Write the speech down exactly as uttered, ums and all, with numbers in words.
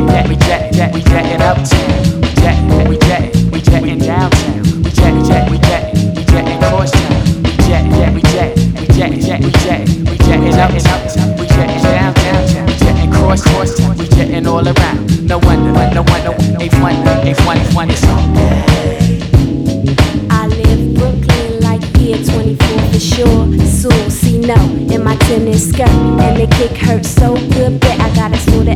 jet, we jet, jet, we jetting uptown. We jet, we jet, we jetting downtown. We jet, jet, we jet, we jetting crosstown. We jet, jet, we jet, we jet, jet, we jet, we jetting uptown. We jetting down, downtown. We jetting cross, crosstown. We jetting all around. No wonder, no wonder, ain't fun, ain't fun, ain't fun. It's all I live Brooklyn like year twenty-four for sure. Sue, see no in my tennis skirt, and the kick hurts so good, bet I gotta sort it